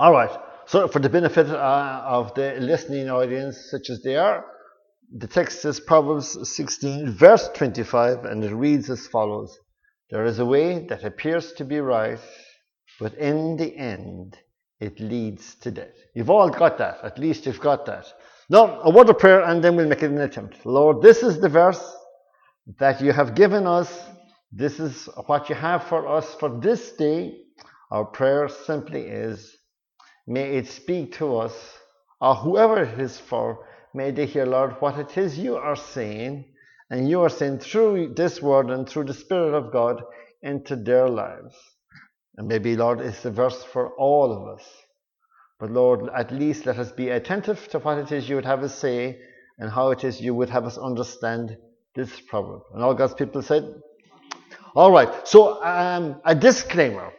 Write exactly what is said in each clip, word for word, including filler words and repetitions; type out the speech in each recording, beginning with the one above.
All right. So for the benefit uh, of the listening audience, such as they are, the text is Proverbs sixteen, verse twenty-five, and it reads as follows. There is a way that appears to be right, but in the end, it leads to death. You've all got that. At least you've got that. Now, a word of prayer, and then we'll make an attempt. Lord, this is the verse that you have given us. This is what you have for us for this day. Our prayer simply is, may it speak to us, or whoever it is for, may they hear, Lord, what it is you are saying, and you are saying through this word and through the Spirit of God into their lives. And maybe, Lord, it's the verse for all of us. But Lord, at least let us be attentive to what it is you would have us say and how it is you would have us understand this proverb. And all God's people said, all right, so um, a disclaimer.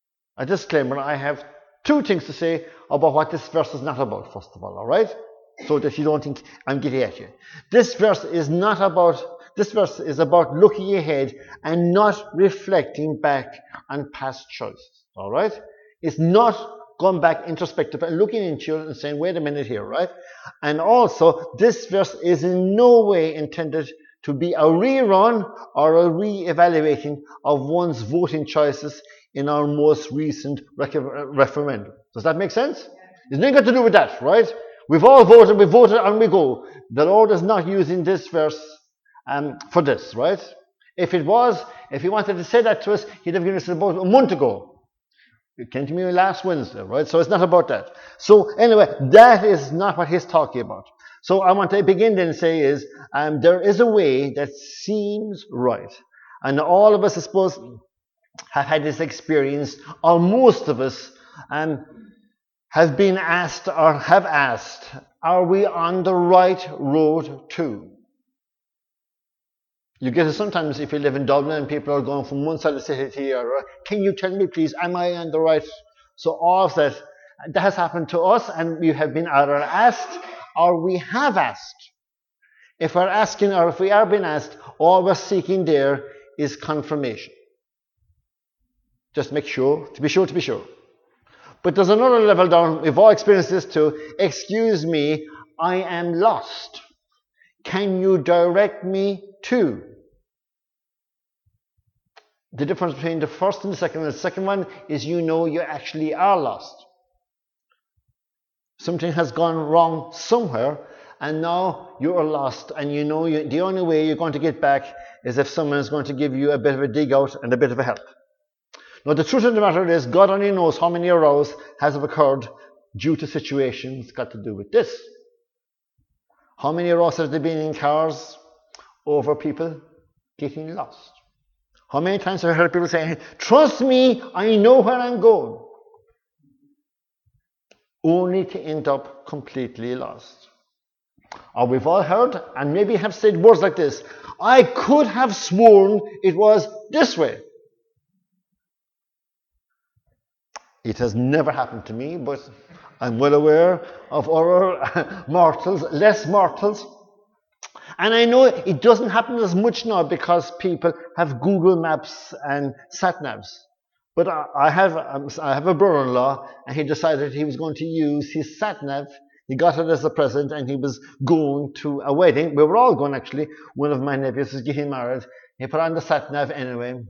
A disclaimer, I have two things to say about what this verse is not about, first of all, all right? So that you don't think I'm getting at you. This verse is not about, this verse is about looking ahead and not reflecting back on past choices, all right? It's not going back introspective and looking into it and saying, wait a minute here, right? And also, this verse is in no way intended to be a rerun or a re-evaluating of one's voting choices in our most recent referendum. Does that make sense? It's nothing got to do with that, right? We've all voted, we voted, and we go. The Lord is not using this verse um, for this, right? If it was, if he wanted to say that to us, he'd have given us about a month ago. It came to me last Wednesday, right? So it's not about that. So anyway, that is not what he's talking about. So I want to begin then and say is, um, there is a way that seems right. And all of us, I suppose, have had this experience, or most of us um, have been asked or have asked, are we on the right road to? You get it sometimes if you live in Dublin and people are going from one side of the city to the other. Can you tell me, please, am I on the right? So all of that, that has happened to us, and we have been either asked or we have asked. If we're asking or if we are being asked, all we're seeking there is confirmation. Just make sure, to be sure, to be sure. But there's another level down, we've all experienced this too. Excuse me, I am lost. Can you direct me to? The difference between the first and the second one, the second one is you know you actually are lost. Something has gone wrong somewhere, and now you are lost, and you know you, the only way you're going to get back is if someone is going to give you a bit of a dig out and a bit of a help. Now, the truth of the matter is, God only knows how many rows has occurred due to situations got to do with this. How many rows have there been in cars over people getting lost? How many times have I heard people saying, trust me, I know where I'm going, only to end up completely lost? Or we've all heard, and maybe have said words like this, I could have sworn it was this way. It has never happened to me, but I'm well aware of other mortals, less mortals. And I know it doesn't happen as much now because people have Google Maps and sat-navs. But I have, I have a brother-in-law, and he decided he was going to use his sat-nav. He got it as a present, and he was going to a wedding. We were all going, actually. One of my nephews was getting married. He put on the sat-nav anyway.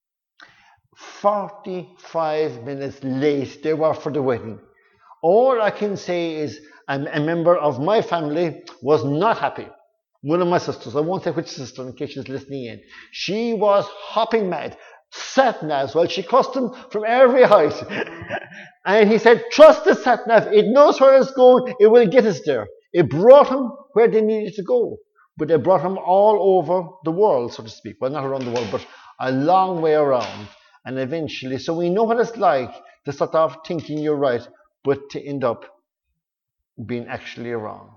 forty-five minutes late they were for the wedding. All I can say is a, a member of my family was not happy. One of my sisters, I won't say which sister in case she's listening in, she was hopping mad. Sat-navs, well, she cussed him from every height. And he said, trust the sat-nav, it knows where it's going, it will get us there. It brought him where they needed to go. But it brought him all over the world, so to speak. Well, not around the world, but a long way around. And eventually, so we know what it's like to start off thinking you're right, but to end up being actually wrong.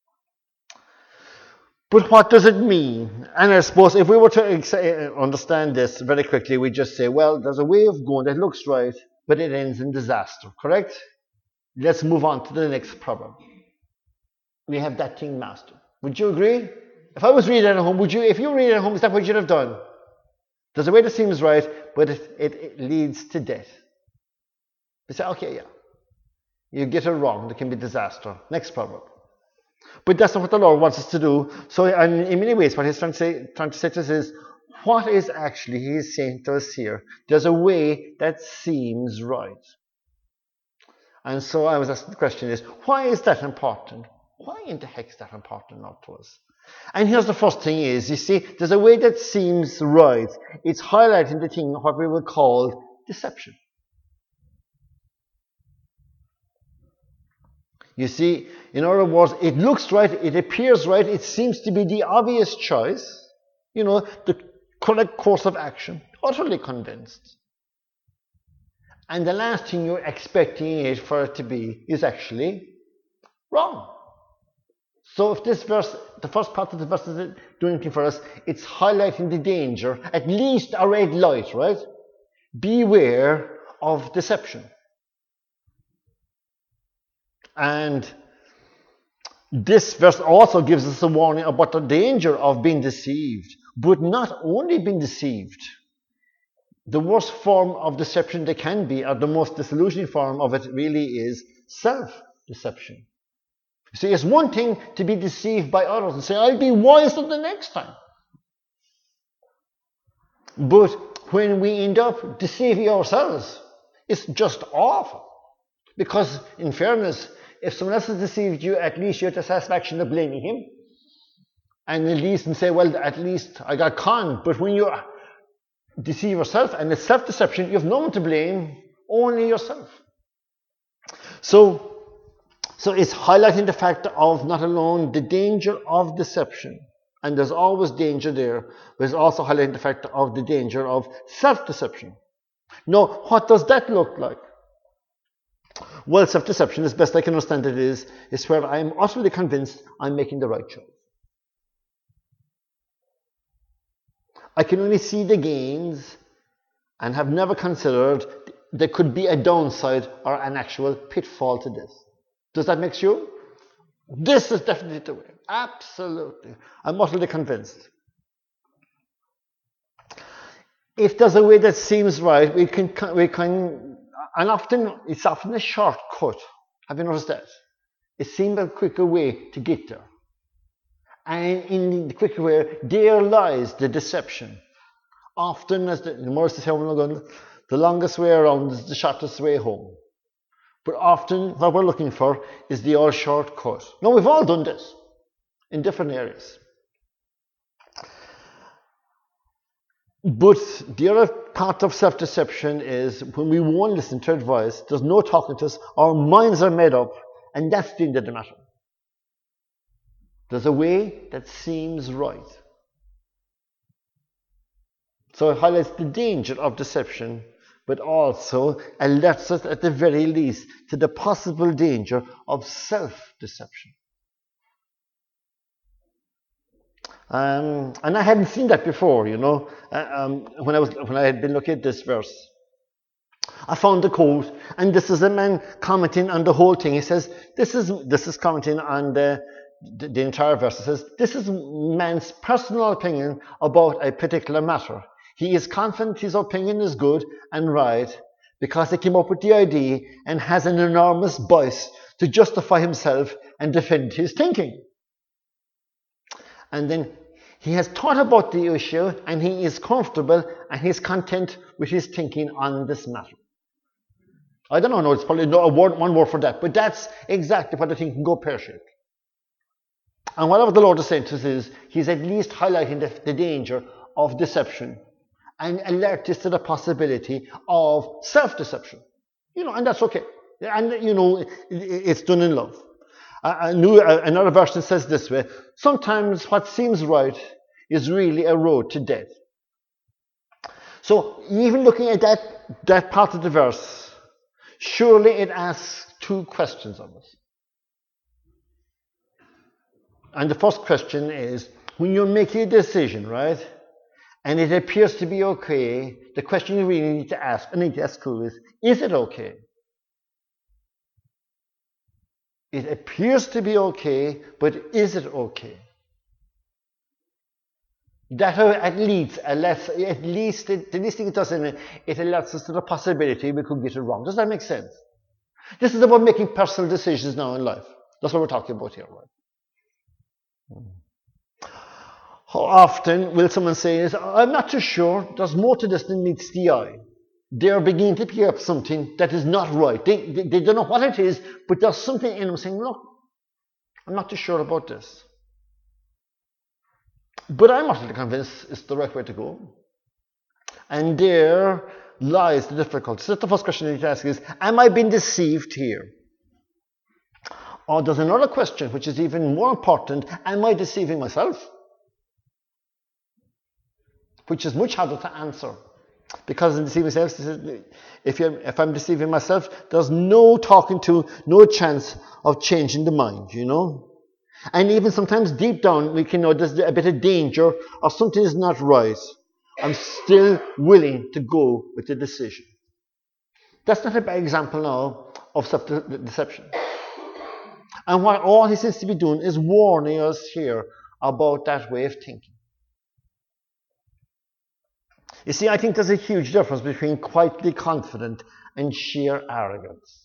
But what does it mean? And I suppose if we were to understand this very quickly, we just say, well, there's a way of going that looks right, but it ends in disaster, correct? Let's move on to the next proverb. We have that thing mastered. Would you agree? If I was reading at home, would you, if you were reading at home, is that what you'd have done? There's a way that seems right, but it, it, it leads to death. You say, okay, yeah. you get it wrong, there can be disaster. Next proverb. But that's not what the Lord wants us to do. So and in many ways, what he's trying to say, trying to say to us is, what is actually he's saying to us here? There's a way that seems right. And so I was asking the question is, why is that important? Why in the heck is that important not to us? And here's the first thing is, you see, there's a way that seems right. It's highlighting the thing, what we would call deception. You see, in other words, it looks right, it appears right, it seems to be the obvious choice, you know, the correct course of action, utterly convinced. And the last thing you're expecting it for it to be is actually wrong. So if this verse, the first part of the verse isn't doing anything for us, it's highlighting the danger, at least a red light, right? Beware of deception. And this verse also gives us a warning about the danger of being deceived, but not only being deceived. The worst form of deception there can be, or the most disillusioning form of it really is self-deception. See, it's one thing to be deceived by others and say, I'll be wiser the next time. But when we end up deceiving ourselves, it's just awful. Because, in fairness, if someone else has deceived you, at least you have the satisfaction of blaming him. And at least and say, well, at least I got conned. But when you deceive yourself, and it's self-deception, you have no one to blame, only yourself. So, so it's highlighting the fact of not alone the danger of deception, and there's always danger there, but it's also highlighting the fact of the danger of self-deception. Now, what does that look like? Well, self-deception, as best I can understand it, is, is where I am utterly convinced I'm making the right choice. I can only see the gains and have never considered there could be a downside or an actual pitfall to this. Does that make sure? This is definitely the way. Absolutely. I'm utterly convinced. If there's a way that seems right, we can, we can, and often, it's often a shortcut. Have you noticed that? It seems a quicker way to get there. And in the quicker way, there lies the deception. Often, as the Morris says, the longest way around is the shortest way home. But often, what we're looking for is the all shortcut. Now, we've all done this in different areas. But the other part of self-deception is when we won't listen to advice, there's no talking to us, our minds are made up, and that's the end of the matter. There's a way that seems right. So it highlights the danger of deception, but also alerts us at the very least to the possible danger of self-deception. Um, and I hadn't seen that before, you know, uh, um, when I was when I had been looking at this verse. I found the quote, and this is a man commenting on the whole thing. He says, "This is this is commenting on the the, the entire verse." It says, "This is man's personal opinion about a particular matter. He is confident his opinion is good and right because he came up with the idea and has an enormous bias to justify himself and defend his thinking. And then he has thought about the issue and he is comfortable and he's content with his thinking on this matter." I don't know, no, it's probably no, a word, one word for that, but that's exactly what I think can go pear-shaped. And whatever the Lord is saying to us is, he's at least highlighting the, the danger of deception and alert us to the possibility of self-deception. You know, and that's okay. And, you know, it, it's done in love. A new, another version says this way: sometimes what seems right is really a road to death. So even looking at that, that part of the verse, surely it asks two questions of us. And the first question is, when you're making a decision, right, and it appears to be okay, the question you really need to ask, and need to ask who is, is it okay? It appears to be okay, but is it okay? That at least, at least, the least thing it does, it alerts us to the possibility we could get it wrong. Does that make sense? This is about making personal decisions now in life. That's what we're talking about here, right? How often will someone say, is, I'm not too sure, there's more to this than meets the eye. They're beginning to pick up something that is not right. They, they, they don't know what it is, but there's something in them saying, look, I'm not too sure about this. But I'm utterly convinced it's the right way to go. And there lies the difficulty. So that's the first question you need to ask is, am I being deceived here? Or there's another question which is even more important, am I deceiving myself? Which is much harder to answer. Because in deceiving myself, if, you're, if I'm deceiving myself, there's no talking to, no chance of changing the mind, you know. And even sometimes deep down, we can know there's a bit of danger or something is not right. I'm still willing to go with the decision. That's not a bad example now of self-deception. And what all he seems to be doing is warning us here about that way of thinking. You see, I think there's a huge difference between quietly confident and sheer arrogance.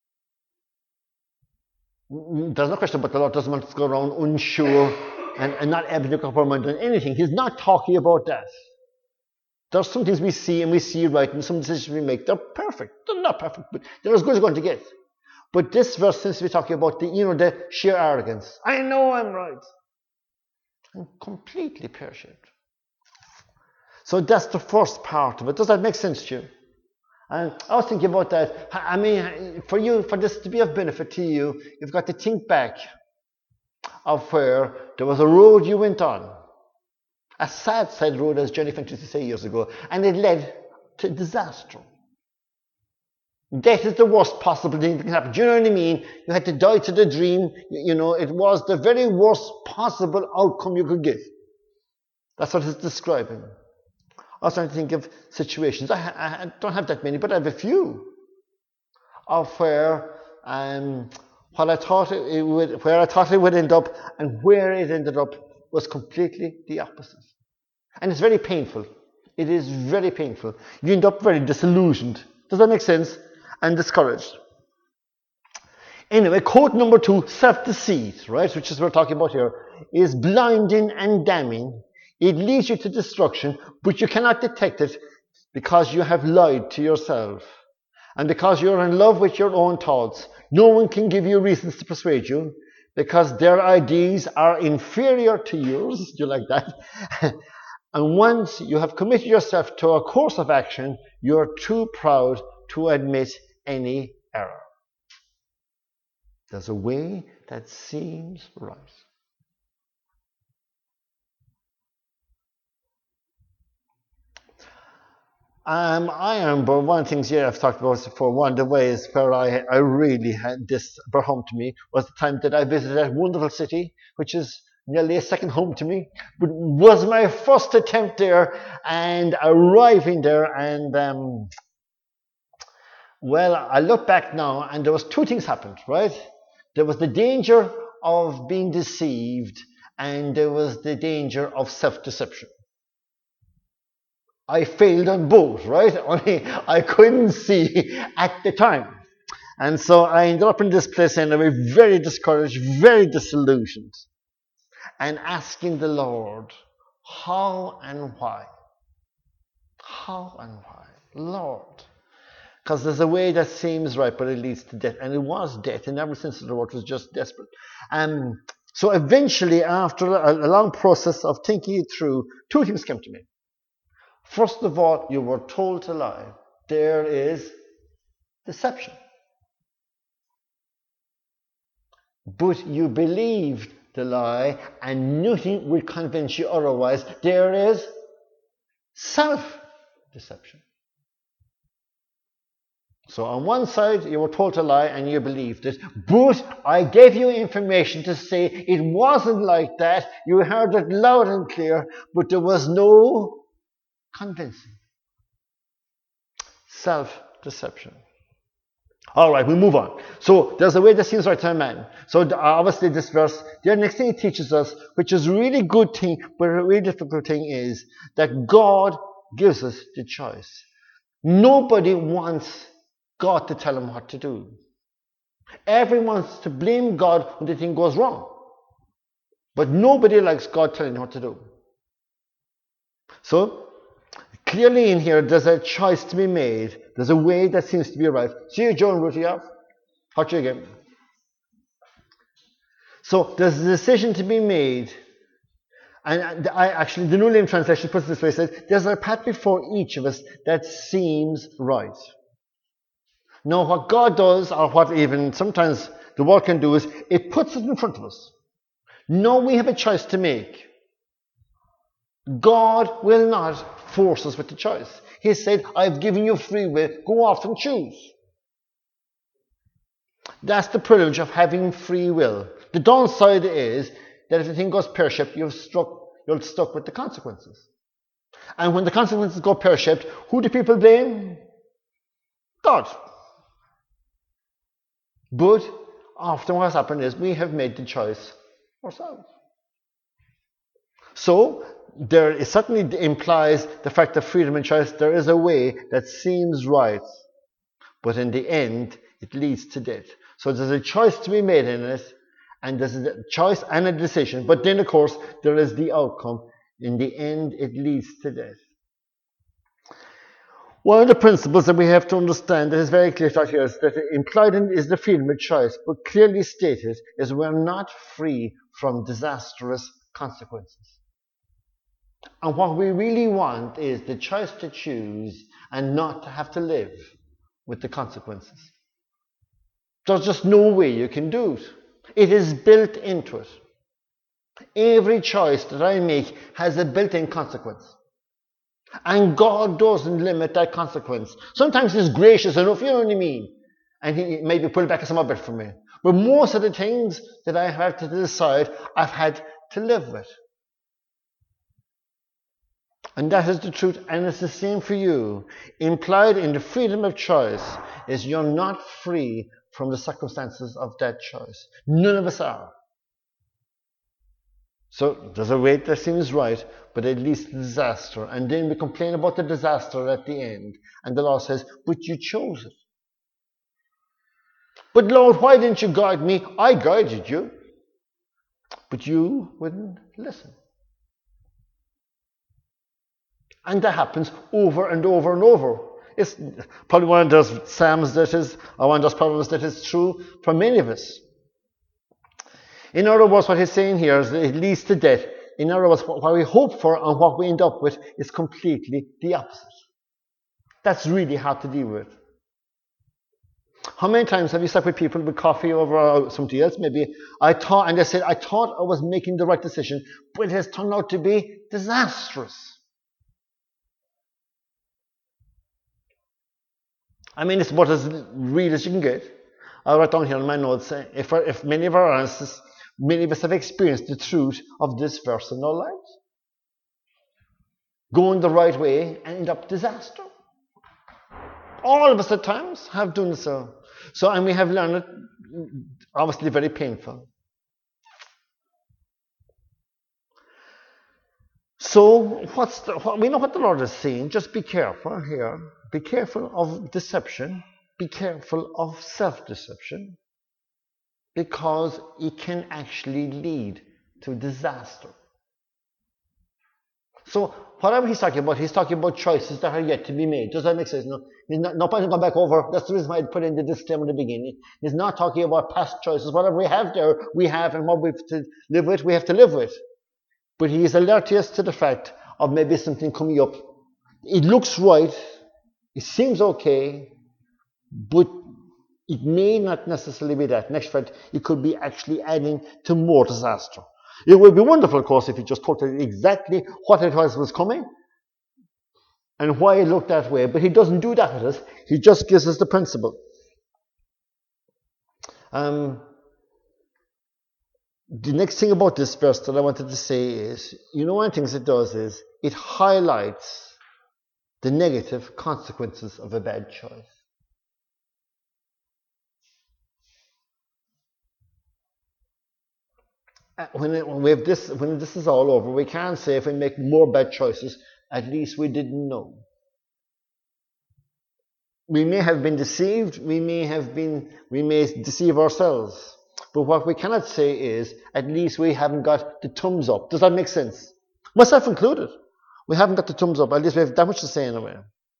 There's no question about the Lord doesn't want us to go around unsure and, and not able to compromise on anything. He's not talking about that. There's some things we see and we see right, and some decisions we make, they're perfect. They're not perfect, but they're as good as going to get. But this verse seems to be talking about the, you know, the sheer arrogance. I know I'm right. I'm completely pear-shaped. So that's the first part of it. Does that make sense to you? And I was thinking about that. I mean, for you, for this to be of benefit to you, you've got to think back of where there was a road you went on. A sad, sad road, as Johnny Finch used to say years ago. And it led to disaster. Death is the worst possible thing that can happen. Do you know what I mean? You had to die to the dream. You know, it was the very worst possible outcome you could get. That's what it's describing. I was trying to think of situations. I, I don't have that many, but I have a few of where um, what I thought it would, where I thought it would end up, and where it ended up was completely the opposite. And it's very painful. It is very painful. You end up very disillusioned. Does that make sense? And discouraged. Anyway, quote number two, self-deceit, right, which is what we're talking about here, is blinding and damning. It leads you to destruction, but you cannot detect it because you have lied to yourself. And because you're in love with your own thoughts, no one can give you reasons to persuade you because their ideas are inferior to yours. Do you like that? And once you have committed yourself to a course of action, you're too proud to admit any error. There's a way that seems right. Um, I remember one of the things yeah, I've talked about before, one of the ways where I, I really had this brought home to me was the time that I visited that wonderful city, which is nearly a second home to me, but was my first attempt there, and arriving there, and um, well, I look back now, and there was two things happened, right? There was the danger of being deceived, and there was the danger of self-deception. I failed on both, right? Only I couldn't see at the time. And so I ended up in this place and I was very discouraged, very disillusioned, and asking the Lord, how and why? How and why? Lord. Because there's a way that seems right, but it leads to death. And it was death. In every sense of the word, it was just desperate. Um, so eventually, after a, a long process of thinking it through, two things came to me. First of all, you were told to lie. There is deception. But you believed the lie, and nothing will convince you otherwise. There is self-deception. So on one side, you were told to lie and you believed it. But I gave you information to say it wasn't like that. You heard it loud and clear, but there was no convincing. Self-deception. All right, we move on. So there's a way that seems right to a man. So obviously this verse, the next thing it teaches us, which is a really good thing, but a really difficult thing, is that God gives us the choice. Nobody wants God to tell him what to do. everyone wants to blame God when the thing goes wrong. But nobody likes God telling them what to do. So, clearly in here, there's a choice to be made. There's a way that seems to be right. See, Joe and Ruth, you have? What you again? So, there's a decision to be made. And I actually, the New Living Translation puts it this way, it says, there's a path before each of us that seems right. Now, what God does, or what even sometimes the world can do, is it puts it in front of us. Now we have a choice to make. God will not force us with the choice. He said, I've given you free will, go off and choose. That's the privilege of having free will. The downside is that if the thing goes pear-shaped, you're stuck, you're stuck with the consequences. And when the consequences go pear-shaped, who do people blame? God. But often what's happened is we have made the choice ourselves. So, there it certainly implies the fact of freedom and choice. There is a way that seems right, but in the end, it leads to death. So there's a choice to be made in it, and there's a choice and a decision. But then, of course, there is the outcome. In the end, it leads to death. One of the principles that we have to understand that is very clear out here is that implied in is the freedom of choice, but clearly stated is we're not free from disastrous consequences. And what we really want is the choice to choose and not to have to live with the consequences. There's just no way you can do it. It is built into it. Every choice that I make has a built-in consequence. And God doesn't limit that consequence. Sometimes He's gracious enough, you know what I mean? And He maybe pull back some of it from me. But most of the things that I have to decide, I've had to live with. And that is the truth, and it's the same for you. Implied in the freedom of choice is you're not free from the circumstances of that choice. None of us are. So there's a way that seems right, but it leads to disaster. And then we complain about the disaster at the end. And the Lord says, but you chose it. But Lord, why didn't you guide me? I guided you. But you wouldn't listen. And that happens over and over and over. It's probably one of those psalms that is, or one of those proverbs that is true for many of us. In other words, what he's saying here is that it leads to death. In other words, what we hope for and what we end up with is completely the opposite. That's really hard to deal with. How many times have you sat with people with coffee over something else? Maybe I thought, and they said, I thought I was making the right decision, but it has turned out to be disastrous. I mean, it's about as real as you can get. I write down here in my notes, if, if many of our answers, many of us have experienced the truth of this verse in our lives. Going the right way and end up disaster. All of us at times have done so. So, and we have learned it, obviously very painful. So, what's the, what, we know what the Lord is saying. Just be careful here. Be careful of deception. Be careful of self-deception. Because it can actually lead to disaster. So, whatever he's talking about, he's talking about choices that are yet to be made. Does that make sense? No, he's not, no point in going back over. That's the reason why I put in the disclaimer at the beginning. He's not talking about past choices. Whatever we have there, we have, and what we have to live with, we have to live with. But he is alerting us to the fact of maybe something coming up. It looks right. It seems okay. But it may not necessarily be that. Next fact, it could be actually adding to more disaster. It would be wonderful, of course, if he just told us exactly what it was was coming and why it looked that way. But he doesn't do that with us. He just gives us the principle. Um, the next thing about this verse that I wanted to say is, you know, one of the things it does is it highlights the negative consequences of a bad choice. When, it, when, we have this, when this is all over, we can't say if we make more bad choices, at least we didn't know. We may have been deceived, we may have been, we may deceive ourselves. But what we cannot say is, at least we haven't got the thumbs up. Does that make sense? Myself included. We haven't got the thumbs up. At least we have that much to say anyway.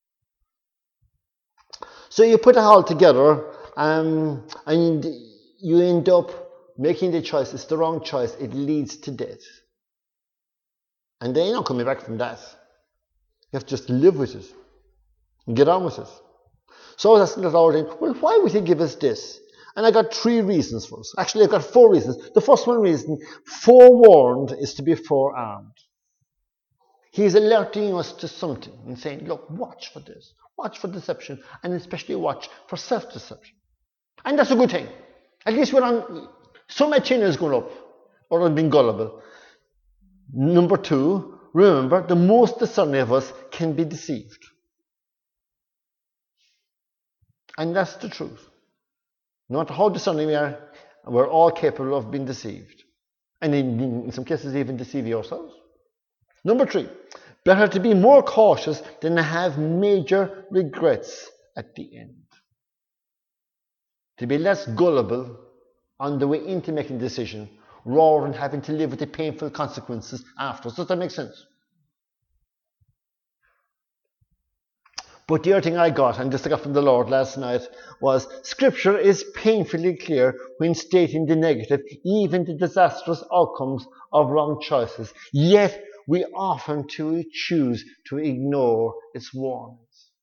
So you put it all together, um, and you end up making the choice. It's the wrong choice. It leads to death. And then you're not coming back from that. You have to just live with it and get on with it. So I was asking the Lord, well, why would he give us this? And I got three reasons for us. Actually, I got four reasons. The first one reason, forewarned is to be forearmed. He's alerting us to something and saying, look, watch for this. Watch for deception, and especially watch for self-deception. And that's a good thing. At least we're on, so my chin is going up, or I'm being gullible. Number two, remember, the most discerning of us can be deceived. And that's the truth. No matter how discerning we are, we're all capable of being deceived. And in, in some cases, even deceive yourselves. Number three, better to be more cautious than to have major regrets at the end. To be less gullible on the way into making a decision, rather than having to live with the painful consequences afterwards. Does that make sense? But the other thing I got, and this I got from the Lord last night, was Scripture is painfully clear when stating the negative, even the disastrous outcomes of wrong choices. Yet we often to choose to ignore its warnings.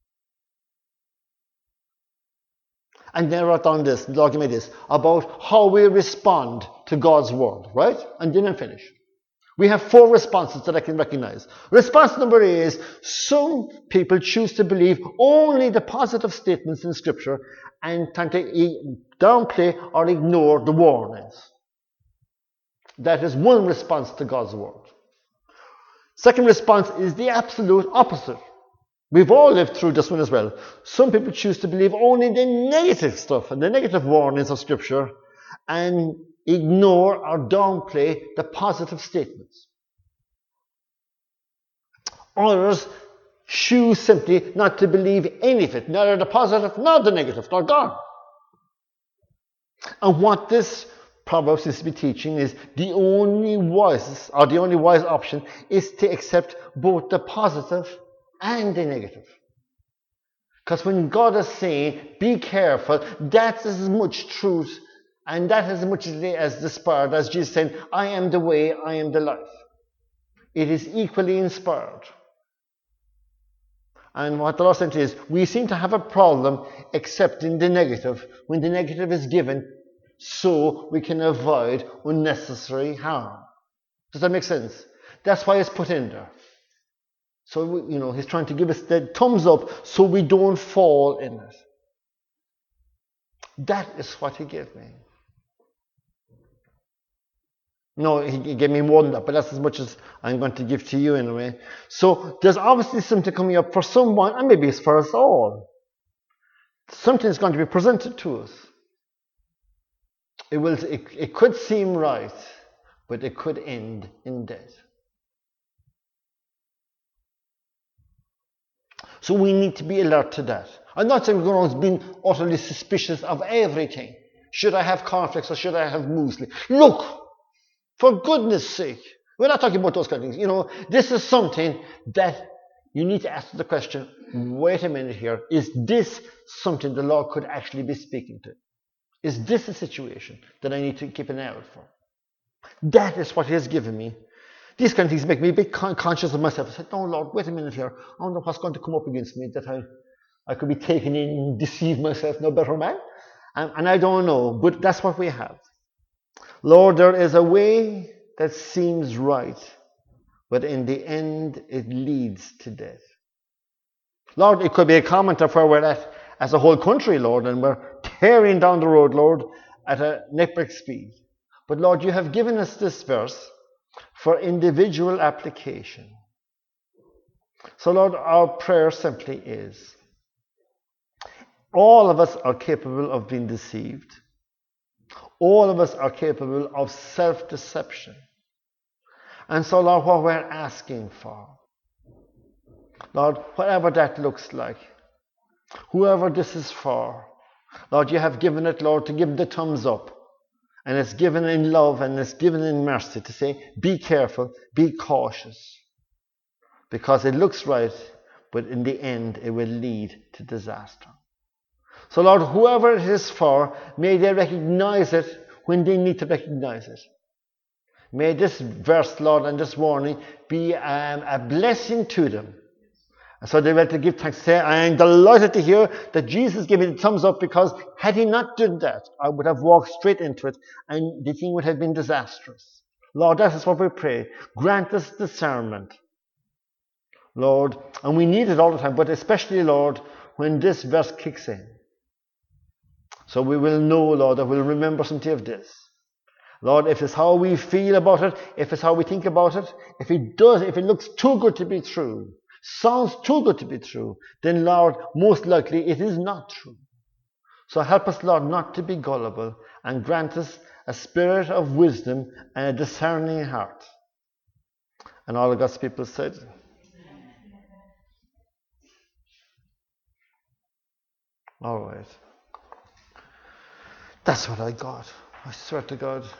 And then I wrote down this, the Lord gave me this, about how we respond to God's word, right? And then I finish. We have four responses that I can recognize. Response number A is, some people choose to believe only the positive statements in Scripture and tend to downplay or ignore the warnings. That is one response to God's word. Second response is the absolute opposite. We've all lived through this one as well. Some people choose to believe only the negative stuff and the negative warnings of Scripture and ignore or downplay the positive statements. Others choose simply not to believe any of it, neither the positive nor the negative, nor God. And what this Proverbs seems to be teaching is the only wise, or the only wise option is to accept both the positive and the negative. Because when God is saying, be careful, that's as much truth and that is as much as inspired as Jesus saying, I am the way, I am the life. It is equally inspired. And what the Lord said is, we seem to have a problem accepting the negative when the negative is given so we can avoid unnecessary harm. Does that make sense? That's why it's put in there. So, you know, he's trying to give us the thumbs up so we don't fall in it. That is what he gave me. No, he gave me more than that, but that's as much as I'm going to give to you anyway. So there's obviously something coming up for someone, and maybe it's for us all. Something is going to be presented to us. It will. It, it could seem right, but it could end in death. So we need to be alert to that. I'm not saying we're going to be utterly suspicious of everything. Should I have cornflakes or should I have muesli? Look, for goodness sake, we're not talking about those kind of things. You know, this is something that you need to ask the question, wait a minute here, is this something the Lord could actually be speaking to? Is this a situation that I need to keep an eye out for? That is what he has given me. These kind of things make me a bit con- conscious of myself. I said, no, Lord, wait a minute here. I wonder what's going to come up against me that I, I could be taken in, deceive myself, no better man. And, and I don't know, but that's what we have. Lord, there is a way that seems right, but in the end, it leads to death. Lord, it could be a comment of where we're at as a whole country, Lord, and we're tearing down the road, Lord, at a neck-break speed. But Lord, you have given us this verse for individual application. So Lord, our prayer simply is, all of us are capable of being deceived. All of us are capable of self-deception. And so Lord, what we're asking for, Lord, whatever that looks like, Whoever this is for, Lord, you have given it, Lord, to give the thumbs up. And it's given in love and it's given in mercy to say, be careful, be cautious. Because it looks right, but in the end it will lead to disaster. So Lord, whoever it is for, may they recognize it when they need to recognize it. May this verse, Lord, and this warning be um, a blessing to them. So they were to give thanks. Say, I am delighted to hear that Jesus gave me the thumbs up, because had he not done that, I would have walked straight into it and the thing would have been disastrous. Lord, that is what we pray. Grant us discernment, Lord, and we need it all the time, but especially, Lord, when this verse kicks in. So we will know, Lord, that we'll remember something of this. Lord, if it's how we feel about it, if it's how we think about it, if it does, if it looks too good to be true, sounds too good to be true, then, Lord, most likely it is not true. So help us, Lord, not to be gullible, and grant us a spirit of wisdom and a discerning heart. And all of God's people said, all right. That's what I got. I swear to God.